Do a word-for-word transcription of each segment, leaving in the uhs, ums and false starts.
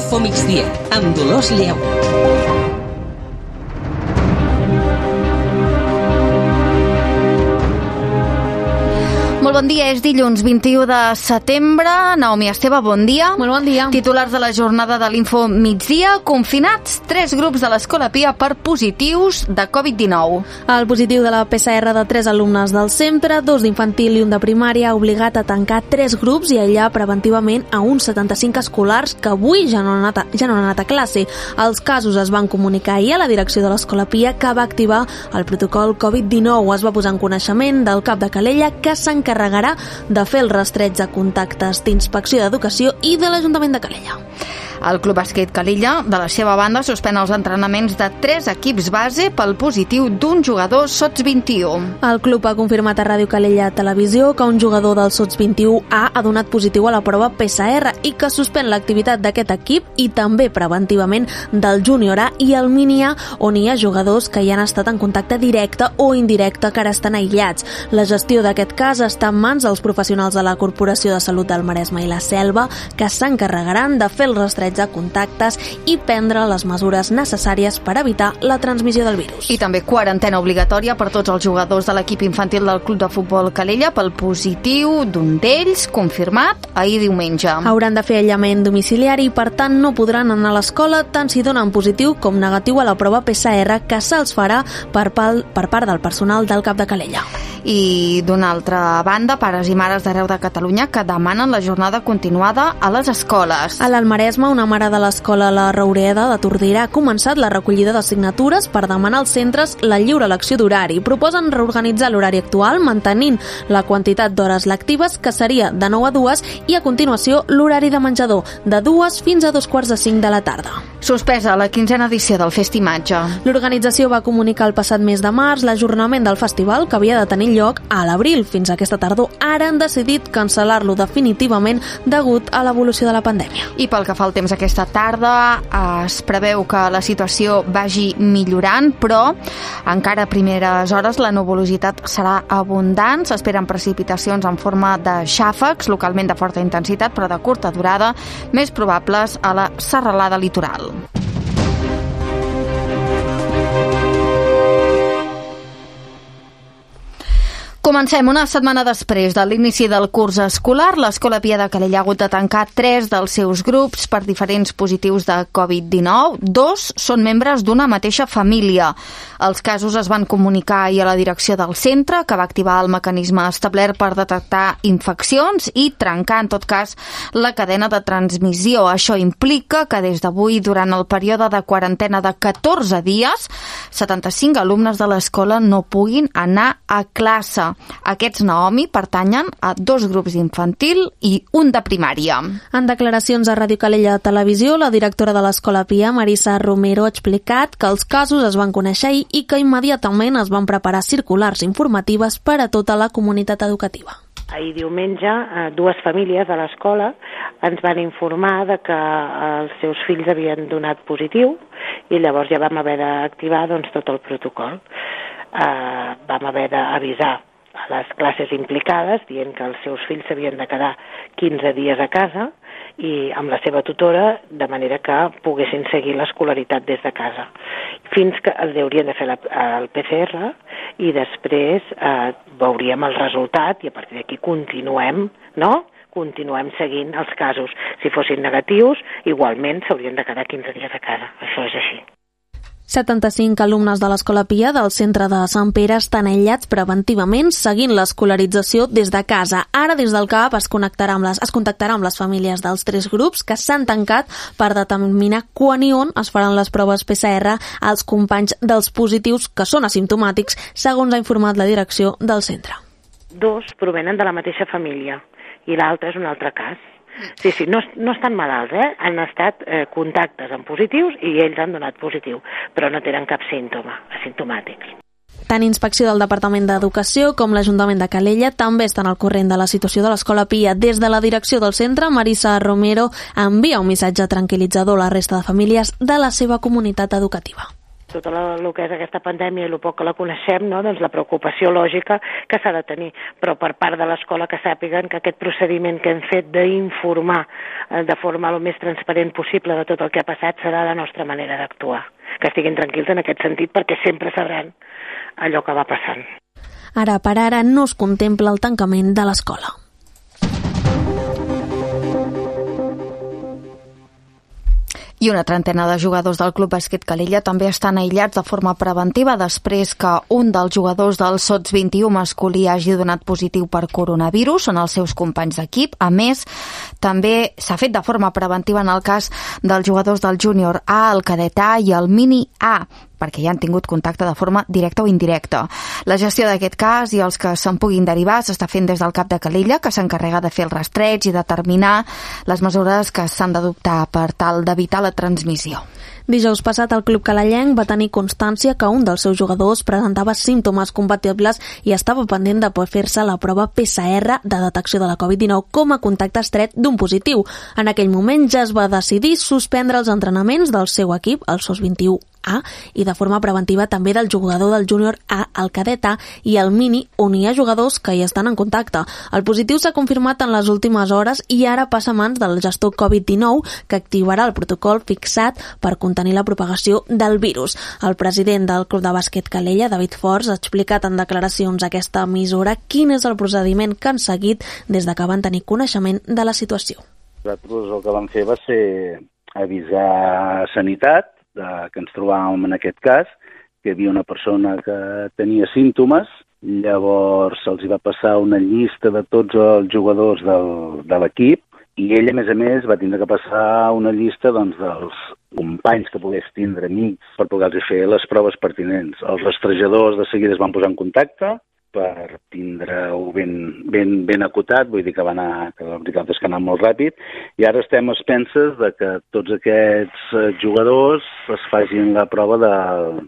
Infomigdia, amb Dolors Lleu. Molt bon dia, és dilluns vint-i-u de setembre. Naomi Esteve, bon dia. Molt bon dia. Titulars de la jornada de l'Info Migdia. Confinats tres grups de l'Escola Pia per positius de covid dinou. El positiu de la P C R de tres alumnes del centre, dos d'infantil i un de primària, ha obligat a tancar tres grups i aïllar preventivament a uns setanta-cinc escolars que avui ja no han anat a, ja no han anat a classe. Els casos es van comunicar ahir a la direcció de l'Escola Pia, que va activar el protocol covid dinou. Es va posar en coneixement del cap de Calella, que s'encarregarà de fer el rastreig de contactes d'Inspecció d'Educació i de l'Ajuntament de Calella. El Club Bàsquet Calella, de la seva banda, suspèn els entrenaments de tres equips base pel positiu d'un jugador sots vint-i-u. El club ha confirmat a Ràdio Calella Televisió que un jugador del sots vint-i-u A ha donat positiu a la prova P C R i que suspèn l'activitat d'aquest equip i també preventivament del júnior A i el mini A, on hi ha jugadors que hi han estat en contacte directe o indirecte que ara estan aïllats. La gestió d'aquest cas està en mans dels professionals de la Corporació de Salut del Maresme i la Selva, que s'encarregaran de fer el rastreig de contactes i prendre les mesures necessàries per evitar la transmissió del virus. I també quarantena obligatòria per tots els jugadors de l'equip infantil del Club de Futbol Calella pel positiu d'un d'ells, confirmat ahir diumenge. Hauran de fer aïllament domiciliari i, per tant, no podran anar a l'escola tant si donen positiu com negatiu a la prova P C R, que se'ls farà per, pal, per part del personal del cap de Calella. I d'una altra banda, pares i mares d'arreu de Catalunya que demanen la jornada continuada a les escoles. A l'Almaresme, una mare de l'escola La Roureda de Tordera ha començat la recollida de signatures per demanar als centres la lliure elecció d'horari. Proposen reorganitzar l'horari actual mantenint la quantitat d'hores lectives, que seria de nou a dues, i a continuació l'horari de menjador, de dues fins a dos quarts de cinc de la tarda. Suspesa la quinzena edició del Festimatge. L'organització va comunicar el passat mes de març l'ajornament del festival, que havia de tenir lloc a l'abril fins a aquesta tardor. Ara han decidit cancel·lar-lo definitivament degut a l'evolució de la pandèmia. I pel que fa al temps aquesta tarda, es preveu que la situació vagi millorant, però encara a primeres hores la nuvolositat serà abundant. S'esperen precipitacions en forma de xàfecs, localment de forta intensitat, però de curta durada, més probables a la serralada litoral. Comencem una setmana després de l'inici del curs escolar. L'Escola Pia de Calella ha hagut de tancar tres dels seus grups per diferents positius de covid dinou. Dos són membres d'una mateixa família. Els casos es van comunicar ahir a la direcció del centre, que va activar el mecanisme establert per detectar infeccions i trencar, en tot cas, la cadena de transmissió. Això implica que des d'avui, durant el període de quarantena de catorze dies, setanta-cinc alumnes de l'escola no puguin anar a classe. Aquests, Naomi, pertanyen a dos grups d'infantil i un de primària. En declaracions a Ràdio Calella Televisió, la directora de l'Escola Pia, Marisa Romero, ha explicat que els casos es van conèixer ahir i que immediatament es van preparar circulars informatives per a tota la comunitat educativa. Ahir diumenge, dues famílies de l'escola ens van informar de que els seus fills havien donat positiu i llavors ja vam haver d'activar doncs, tot el protocol. Uh, vam haver d'avisar a les classes implicades dient que els seus fills s'havien de quedar quinze dies a casa i amb la seva tutora, de manera que poguessin seguir l'escolaritat des de casa. Fins que els haurien de fer la, el P C R i després eh, veuríem el resultat i a partir d'aquí continuem, no?, continuem seguint els casos. Si fossin negatius, igualment s'haurien de quedar quinze dies a casa. Això és així. setanta-cinc alumnes de l'Escola Pia del centre de Sant Pere estan aïllats preventivament seguint l'escolarització des de casa. Ara des del C A P es connectarà amb les, es contactarà amb les famílies dels tres grups que s'han tancat per determinar quan i on es faran les proves P C R als companys dels positius que són asimptomàtics, segons ha informat la direcció del centre. Dos provenen de la mateixa família i l'altre és un altre cas. Sí, sí, no, no estan malalts, eh? Han estat eh, contactes amb positius i ells han donat positiu, però no tenen cap símptoma, asimptomàtics. Tant Inspecció del Departament d'Educació com l'Ajuntament de Calella també estan al corrent de la situació de l'Escola Pia. Des de la direcció del centre, Marisa Romero envia un missatge tranquil·litzador a la resta de famílies de la seva comunitat educativa. tot el que és aquesta pandèmia i el poc que la coneixem, no? Doncs la preocupació lògica que s'ha de tenir, però per part de l'escola que sàpiguen que aquest procediment que hem fet d'informar de forma el més transparent possible de tot el que ha passat serà la nostra manera d'actuar. Que estiguin tranquils en aquest sentit perquè sempre sabran allò que va passant. Ara per ara no es contempla el tancament de l'escola. I una trentena de jugadors del Club Bàsquet Calella també estan aïllats de forma preventiva després que un dels jugadors del Sots vint-i-u masculí hagi donat positiu per coronavirus. Són els seus companys d'equip. A més, també s'ha fet de forma preventiva en el cas dels jugadors del Júnior A, el Cadet A i el Mini A, perquè ja han tingut contacte de forma directa o indirecta. La gestió d'aquest cas i els que se'n puguin derivar s'està fent des del cap de Calella, que s'encarrega de fer el rastreig i determinar les mesures que s'han d'adoptar per tal d'evitar la transmissió. Dijous passat, el club calellenc va tenir constància que un dels seus jugadors presentava símptomes compatibles i estava pendent de poder fer-se la prova P C R de detecció de la covid dinou com a contacte estret d'un positiu. En aquell moment ja es va decidir suspendre els entrenaments del seu equip, el Sots vint-i-u A, i de forma preventiva també del jugador del Júnior A, el Cadet A i el Mini, on hi ha jugadors que hi estan en contacte. El positiu s'ha confirmat en les últimes hores i ara passa a mans del gestor covid dinou, que activarà el protocol fixat per contenir la propagació del virus. El president del Club de Bàsquet Calella, David Forts, ha explicat en declaracions aquesta emissora quin és el procediment que han seguit des de que van tenir coneixement de la situació. Nosaltres el que vam fer va ser avisar Sanitat de que ens trobàvem en aquest cas, que hi havia una persona que tenia símptomes, llavors se'ls va passar una llista de tots els jugadors del, de l'equip i ell, a més a més, va tindre que passar una llista doncs, dels companys que pogués tindre, amics, per poder-los fer les proves pertinents. Els rastrejadors de seguida es van posar en contacte per tindre-ho ben, ben, ben acotat, vull dir que va anar, que la veritat és que ha anat molt ràpid, i ara estem a expenses de que tots aquests jugadors es facin la prova de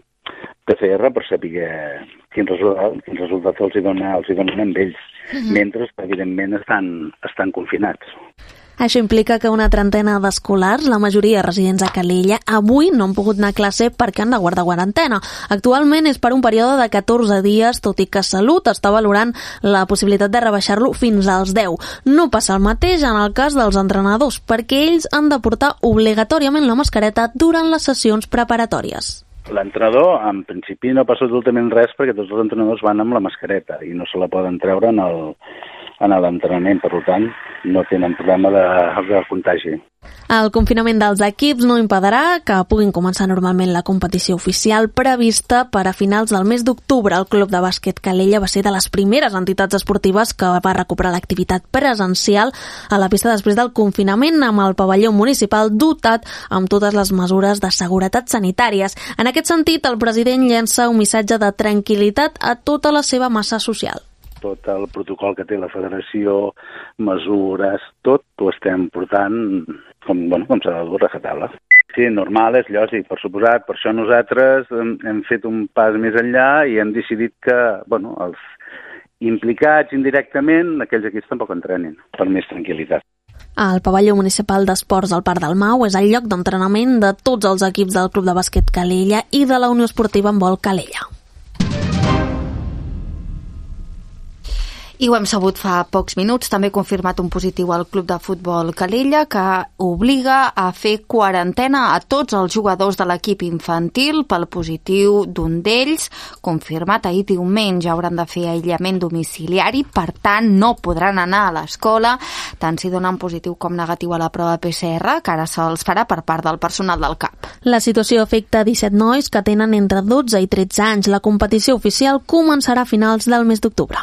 P C R per saber quin resultat, quin resultat els hi dona, els hi donen amb ells, mm-hmm. mentre que evidentment estan, estan confinats. Això implica que una trentena d'escolars, la majoria residents a Calella, avui no han pogut anar a classe perquè han de guardar quarantena. Actualment és per un període de catorze dies, tot i que Salut està valorant la possibilitat de rebaixar-lo fins als deu. No passa el mateix en el cas dels entrenadors, perquè ells han de portar obligatòriament la mascareta durant les sessions preparatòries. L'entrenador, en principi, no passa absolutament res perquè tots els entrenadors van amb la mascareta i no se la poden treure en el en l'entrenament, per tant, no tenen problema de, de contagi. El confinament dels equips no impedirà que puguin començar normalment la competició oficial prevista per a finals del mes d'octubre. El Club de Bàsquet Calella va ser de les primeres entitats esportives que va recuperar l'activitat presencial a la pista després del confinament, amb el pavelló municipal dotat amb totes les mesures de seguretat sanitàries. En aquest sentit, el president llença un missatge de tranquil·litat a tota la seva massa social. Tot el protocol que té la federació, mesures, tot ho estem portant com, bueno, com s'ha de dur a rajatabla. Sí, normal, és lògic, per suposat. Per això nosaltres hem, hem fet un pas més enllà i hem decidit que, bueno, els implicats indirectament, aquells equips tampoc entrenin, per més tranquil·litat. El pavelló municipal d'esports al Parc del Mau és el lloc d'entrenament de tots els equips del Club de Bàsquet Calella i de la Unió Esportiva Handbol Calella. I ho hem sabut fa pocs minuts, també ha confirmat un positiu al Club de Futbol Calella que obliga a fer quarantena a tots els jugadors de l'equip infantil pel positiu d'un d'ells, confirmat ahir diumenge. Hauran de fer aïllament domiciliari, per tant no podran anar a l'escola, tant si donen positiu com negatiu a la prova P C R, que ara se'ls farà per part del personal del C A P. La situació afecta disset nois que tenen entre dotze i tretze anys. La competició oficial començarà a finals del mes d'octubre.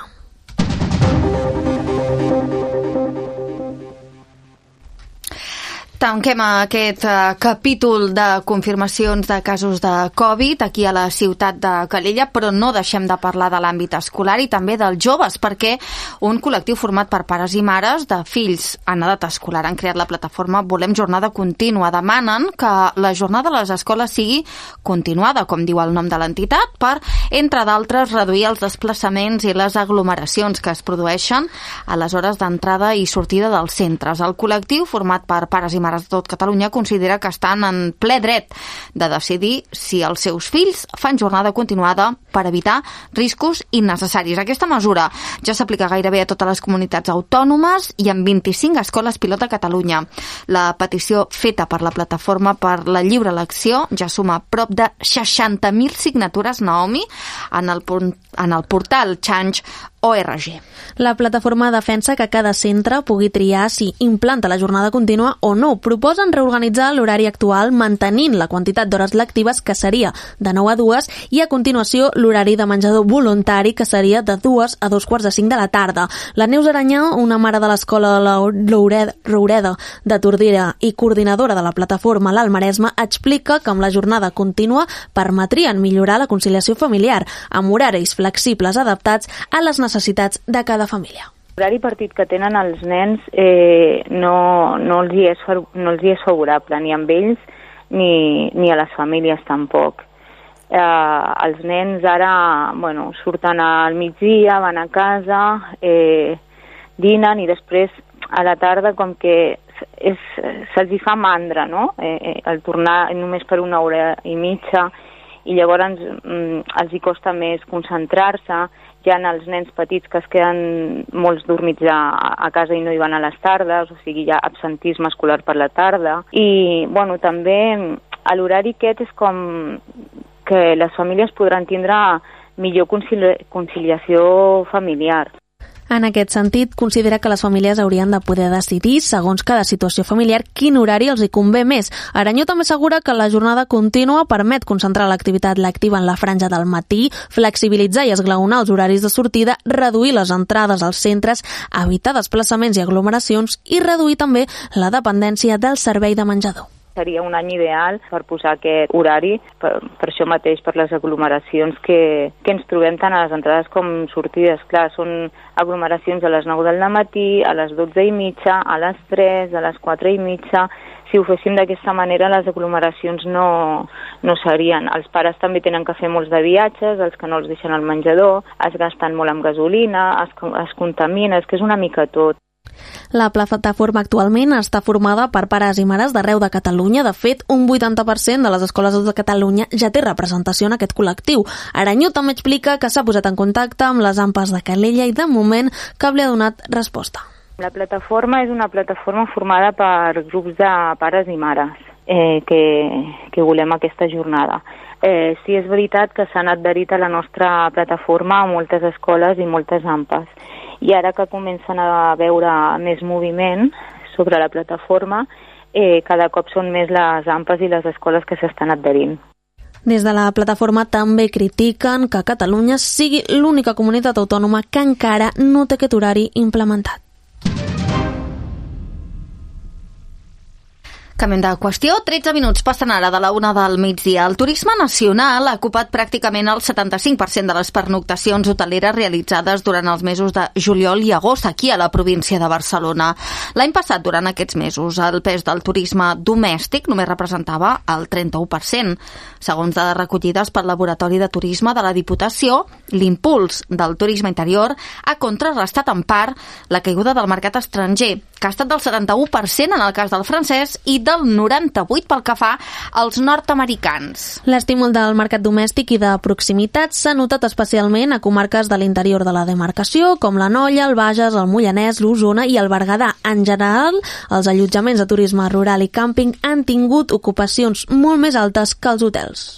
Tanquem aquest uh, capítol de confirmacions de casos de Covid aquí a la ciutat de Calella, però no deixem de parlar de l'àmbit escolar i també dels joves, perquè un col·lectiu format per pares i mares de fills en edat escolar han creat la plataforma Volem Jornada Contínua. Demanen que la jornada a les escoles sigui continuada, com diu el nom de l'entitat, per, entre d'altres, reduir els desplaçaments i les aglomeracions que es produeixen a les hores d'entrada i sortida dels centres. El col·lectiu, format per pares i mares mares de tot Catalunya considera que estan en ple dret de decidir si els seus fills fan jornada continuada per evitar riscos innecessaris. Aquesta mesura ja s'aplica gairebé a totes les comunitats autònomes i en vint-i-cinc escoles pilot a Catalunya. La petició feta per la Plataforma per la Lliure Elecció ja suma prop de seixanta mil signatures, Naomi, en el, en el portal change punt org. La plataforma defensa que cada centre pugui triar si implanta la jornada contínua o no. Proposen reorganitzar l'horari actual mantenint la quantitat d'hores lectives, que seria de nou a dues, i a continuació l'horari de menjador voluntari, que seria de dues a dos quarts de cinc de la tarda. La Neus Aranyà, una mare de l'escola Roureda de Tordera i coordinadora de la plataforma a l'Alt Maresme, explica que amb la jornada contínua permetrien millorar la conciliació familiar amb horaris flexibles adaptats a les necessitats de cada família. L'horari partit que tenen els nens eh, no, no, els hi és, no els hi és favorable, ni amb ells ni, ni a les famílies tampoc. Eh, els nens ara bueno, surten al migdia, van a casa, eh, dinen i després a la tarda com que se'ls hi fa mandra, no? Eh, el tornar només per una hora i mitja i llavors mm, els hi costa més concentrar-se. Hi ha els nens petits que es queden molts dormits a, a casa i no hi van a les tardes, o sigui, hi ha absentisme escolar per la tarda. I, bueno, també l'horari aquest és com que les famílies podran tindre millor concili- conciliació familiar. En aquest sentit, considera que les famílies haurien de poder decidir, segons cada situació familiar, quin horari els hi convé més. Aranyó també assegura que la jornada contínua permet concentrar l'activitat lectiva en la franja del matí, flexibilitzar i esglaonar els horaris de sortida, reduir les entrades als centres, evitar desplaçaments i aglomeracions i reduir també la dependència del servei de menjador. Seria un any ideal per posar aquest horari, per, per això mateix, per les aglomeracions que, que ens trobem tant a les entrades com sortides. Clar, són aglomeracions a les nou del matí, a les dotze i mitja, a les tres, a les quatre i mitja. Si ho féssim d'aquesta manera, les aglomeracions no, no serien. Els pares també tenen que fer molts de viatges, els que no els deixen al menjador, es gasten molt amb gasolina, es, es contamina, és que és una mica tot. La plataforma actualment està formada per pares i mares d'arreu de Catalunya. De fet, un vuitanta per cent de les escoles de Catalunya ja té representació en aquest col·lectiu. Aranyó també explica que s'ha posat en contacte amb les A M P A de Calella i de moment cap li ha donat resposta. La plataforma és una plataforma formada per grups de pares i mares eh, que, que volem aquesta jornada. Eh, sí, és veritat que s'han adherit a la nostra plataforma a moltes escoles i moltes A M P As. I ara que comencen a veure més moviment sobre la plataforma, eh, cada cop són més les A M P As i les escoles que s'estan adherint. Des de la plataforma també critiquen que Catalunya sigui l'única comunitat autònoma que encara no té aquest horari implementat. Canviem de qüestió. tretze minuts passen ara de la una del migdia. El turisme nacional ha ocupat pràcticament el setanta-cinc per cent de les pernoctacions hoteleres realitzades durant els mesos de juliol i agost aquí a la província de Barcelona. L'any passat, durant aquests mesos, el pes del turisme domèstic només representava el trenta-u per cent. Segons dades recollides pel Laboratori de Turisme de la Diputació, l'impuls del turisme interior ha contrarrestat en part la caiguda del mercat estranger, que ha estat del setanta-u per cent en el cas del francès i del noranta-vuit pel que fa als nord-americans. L'estímul del mercat domèstic i de proximitat s'ha notat especialment a comarques de l'interior de la demarcació, com la Nolla, el Bages, el Moianès, l'Osona i el Berguedà. En general, els allotjaments de turisme rural i càmping han tingut ocupacions molt més altes que els hotels.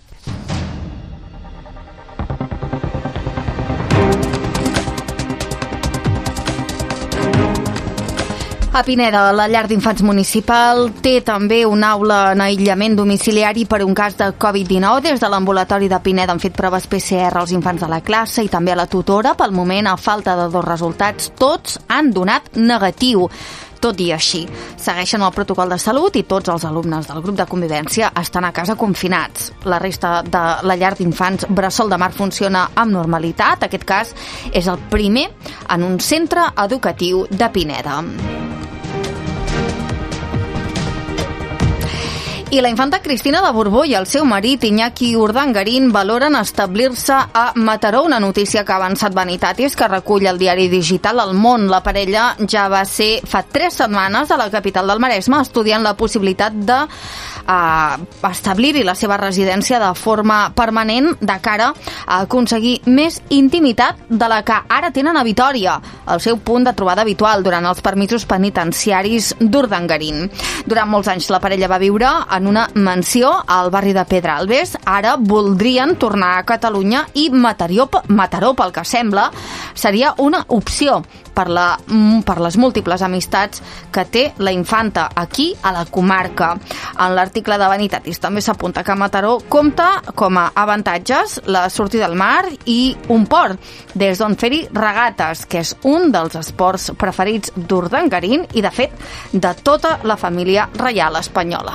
A Pineda, la llar d'infants municipal té també una aula en aïllament domiciliari per un cas de covid dinou. Des de l'ambulatori de Pineda han fet proves P C R als infants de la classe i també a la tutora. Pel moment, a falta de dos resultats, tots han donat negatiu. Tot i així, segueixen el protocol de salut i tots els alumnes del grup de convivència estan a casa confinats. La resta de la llar d'infants Bressol de Mar funciona amb normalitat. Aquest cas és el primer en un centre educatiu de Pineda. I la infanta Cristina de Borbó i el seu marit Iñaki Urdangarín valoren establir-se a Mataró, una notícia que ha avançat Vanitatis, que recull el diari digital El Món. La parella ja va ser fa tres setmanes a la capital del Maresme estudiant la possibilitat de a establir-hi la seva residència de forma permanent de cara a aconseguir més intimitat de la que ara tenen a Vitòria, el seu punt de trobada habitual durant els permisos penitenciaris d'Urdangarín. Durant molts anys la parella va viure en una mansió al barri de Pedralbes. Ara voldrien tornar a Catalunya i Mataró, Mataró pel que sembla, seria una opció per, la, per les múltiples amistats que té la infanta aquí a la comarca. En l'article de Vanitatis també s'apunta que Mataró compta com a avantatges la sortida al mar i un port, des d'on fer-hi regates, que és un dels esports preferits d'Urdangarín i, de fet, de tota la família reial espanyola.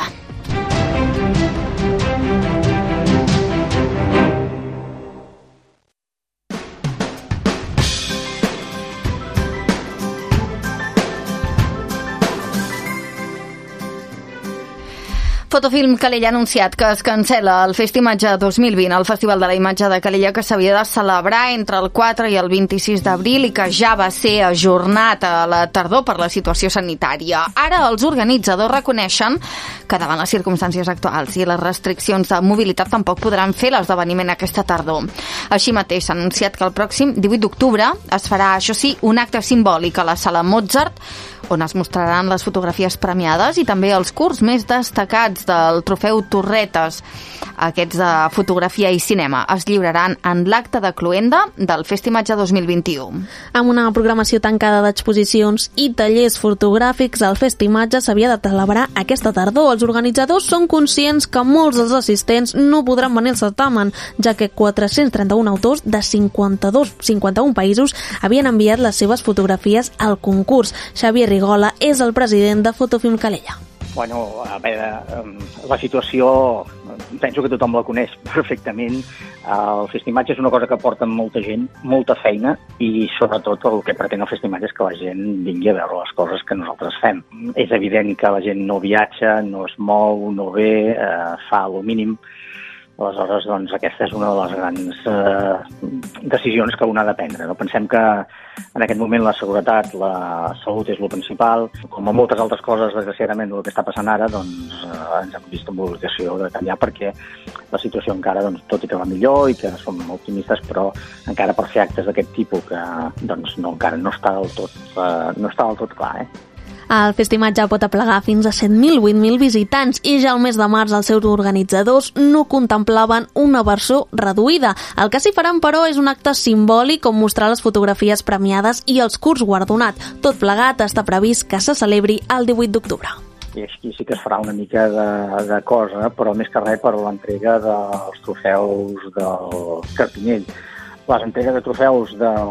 Fotofilm Calella ha anunciat que es cancela el Festimatge dos mil vint, el Festival de la Imatge de Calella, que s'havia de celebrar entre el quatre i el vint-i-sis d'abril i que ja va ser ajornat a la tardor per la situació sanitària. Ara els organitzadors reconeixen que davant les circumstàncies actuals i les restriccions de mobilitat tampoc podran fer l'esdeveniment aquesta tardor. Així mateix s'ha anunciat que el pròxim divuit d'octubre es farà, això sí, un acte simbòlic a la Sala Mozart, on es mostraran les fotografies premiades i també els curts més destacats del trofeu Torretes. Aquests de fotografia i cinema es lliuraran en l'acte de cloenda del Festimatge dos mil vint-i-u. Amb una programació tancada d'exposicions i tallers fotogràfics, el Festimatge s'havia de celebrar aquesta tardor. Els organitzadors són conscients que molts dels assistents no podran venir al certamen, ja que quatre-cents trenta-un autors de cinquanta-dos, cinquanta-un països havien enviat les seves fotografies al concurs. Xavier Rigola és el president de Fotofilm Calella. Bueno, a veure, la situació penso que tothom la coneix perfectament. El Festimatge és una cosa que porta molta gent, molta feina, i sobretot el que pretén el Festimatge és que la gent vingui a veure les coses que nosaltres fem. És evident que la gent no viatja, no es mou, no ve, eh, fa el mínim. Aleshores, doncs, aquesta és una de les grans eh, decisions que un ha de prendre. No? Pensem que en aquest moment la seguretat, la salut és el principal. Com a moltes altres coses, desgraciadament, el que està passant ara, doncs, eh, ens hem vist amb l'obligació de canviar perquè la situació encara, doncs, tot i que va millor i que som optimistes, però encara per fer actes d'aquest tipus que doncs, no, encara no està del tot, eh, no està del tot clar, eh? El Festimatge pot aplegar fins a set mil a vuit mil visitants i ja al mes de març els seus organitzadors no contemplaven una versió reduïda. El que s'hi faran, però, és un acte simbòlic com mostrar les fotografies premiades i els curts guardonat. Tot plegat està previst que se celebri el divuit d'octubre. I aquí sí que es farà una mica de, de cosa, però més que res per l'entrega dels trofeus del Carpinyell. Les entregues de trofeus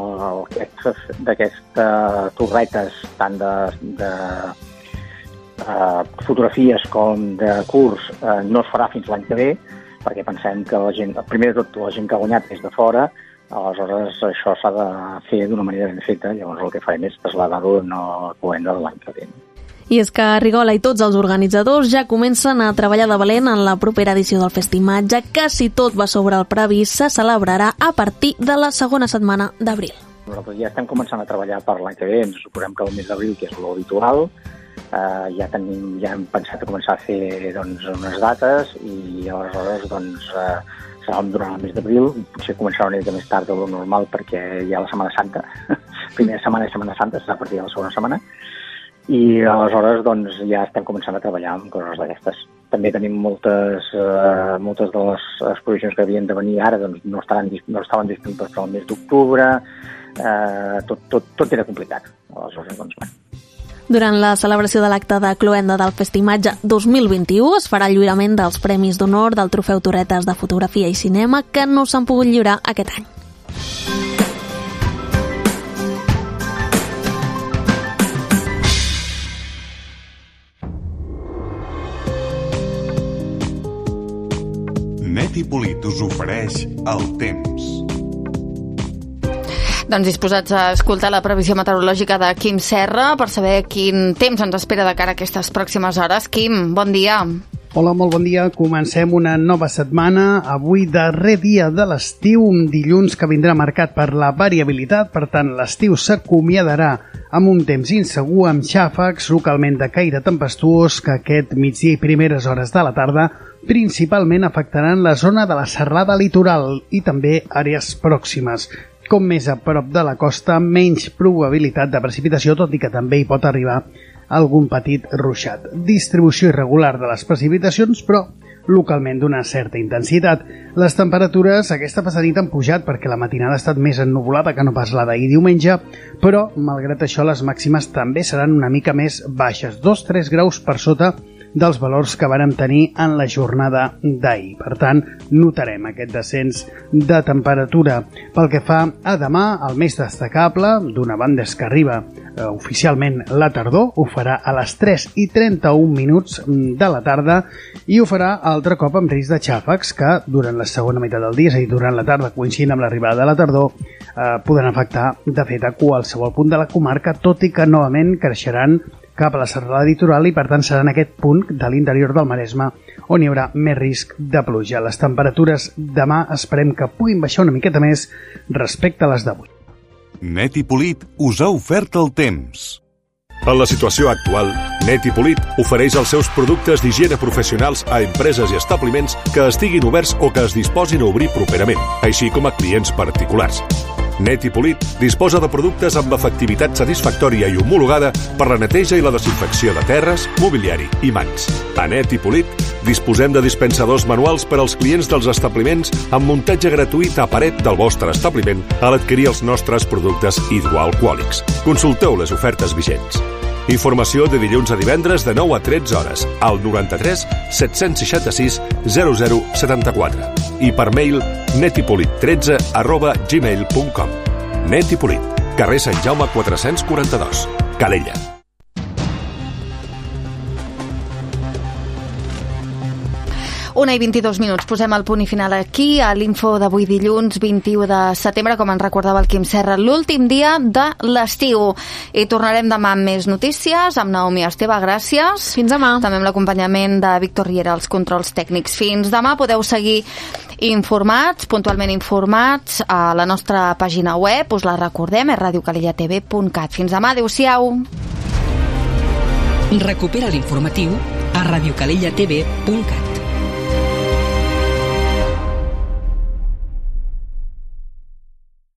d'aquestes torretes, tant de, de uh, fotografies com de curs, uh, no es farà fins l'any que ve, perquè pensem que la gent, primer de tot, la gent que ha guanyat és de fora, aleshores això s'ha de fer d'una manera ben feta, llavors el que farem és traslladar-ho a una cloenda de l'any que ve. I és que Rigola i tots els organitzadors ja comencen a treballar de valent en la propera edició del Festimatge, que, si tot va sobre el previst, se celebrarà a partir de la segona setmana d'abril. Nosaltres ja estem començant a treballar per l'any que ve, ens suposem que el mes d'abril, que és l'habitual, eh, ja, tenim, ja hem pensat a començar a fer doncs, unes dates i aleshores doncs, eh, serà durant el mes d'abril, potser començarà una mica més tard de lo normal perquè hi ha la Setmana Santa, primera setmana i Setmana Santa serà a partir de la segona setmana, i aleshores doncs, ja estem començant a treballar amb coses d'aquestes. També tenim moltes, eh, moltes de les exposicions que havien de venir ara, doncs, no, estaran, no estaven disponibles per al mes d'octubre, eh, tot, tot, tot era complicat. Aleshores, doncs, bé. Durant la celebració de l'acte de cloenda del Festimatge dos mil vint-i-u es farà el lliurament dels Premis d'Honor del Trofeu Torretes de Fotografia i Cinema, que no s'han pogut lliurar aquest any. Net i Polit us ofereix el temps. Doncs disposats a escoltar la previsió meteorològica de Quim Serra per saber quin temps ens espera de cara a aquestes pròximes hores. Quim, bon dia. Hola, molt bon dia. Comencem una nova setmana. Avui, darrer dia de l'estiu, un dilluns que vindrà marcat per la variabilitat. Per tant, l'estiu s'acomiadarà amb un temps insegur, amb xàfecs, localment de caire tempestuós, que aquest migdia i primeres hores de la tarda principalment afectaran la zona de la serralada litoral i també àrees pròximes. Com més a prop de la costa, menys probabilitat de precipitació, tot i que també hi pot arribar algun petit ruixat. Distribució irregular de les precipitacions, però localment d'una certa intensitat. Les temperatures aquesta passada nit han pujat perquè la matinada ha estat més ennuvolada que no pas la d'ahir diumenge, però, malgrat això, les màximes també seran una mica més baixes, dos a tres graus per sota dels valors que vàrem tenir en la jornada d'ahir. Per tant, notarem aquest descens de temperatura. Pel que fa a demà, el més destacable, d'una banda és que arriba eh, oficialment la tardor, ho farà a les tres i trenta-un minuts de la tarda i ho farà altre cop amb risc de xàfecs que durant la segona meitat del dia, és a dir, durant la tarda, coincidint amb l'arribada de la tardor, eh, podran afectar, de fet, a qualsevol punt de la comarca, tot i que novament creixeran cap a la serralada litoral i, per tant, serà en aquest punt de l'interior del Maresme on hi haurà més risc de pluja. Les temperatures demà esperem que puguin baixar una miqueta més respecte a les d'avui. Net i Polit us ha ofert el temps. En la situació actual, Net i Polit ofereix els seus productes d'higiene professionals a empreses i establiments que estiguin oberts o que es disposin a obrir properament, així com a clients particulars. Net i Polit disposa de productes amb efectivitat satisfactòria i homologada per la neteja i la desinfecció de terres, mobiliari i mans. A Net i Polit disposem de dispensadors manuals per als clients dels establiments amb muntatge gratuït a paret del vostre establiment a l'adquirir els nostres productes hidroalcohòlics. Consulteu les ofertes vigents. Informació de dilluns a divendres de nou a tretze hores al noranta-tres set-cents seixanta-sis zero zero setanta-quatre i per mail netipolit tretze arroba gmail punt com. Net i Polit, carrer Sant Jaume quatre-cents quaranta-dos, Calella. Una i vint-i-dos minuts. Posem el punt i final aquí a l'info d'avui dilluns vint-i-u de setembre, com ens recordava el Quim Serra, l'últim dia de l'estiu. I tornarem demà amb més notícies, amb Naomi Esteve, gràcies. Fins demà. També amb l'acompanyament de Víctor Riera, els controls tècnics. Fins demà. Podeu seguir informats, puntualment informats, a la nostra pàgina web, us la recordem, és radio calella t v punt cat. Fins demà, adeu-siau. Recupera l'informatiu a radio calella t v punt cat.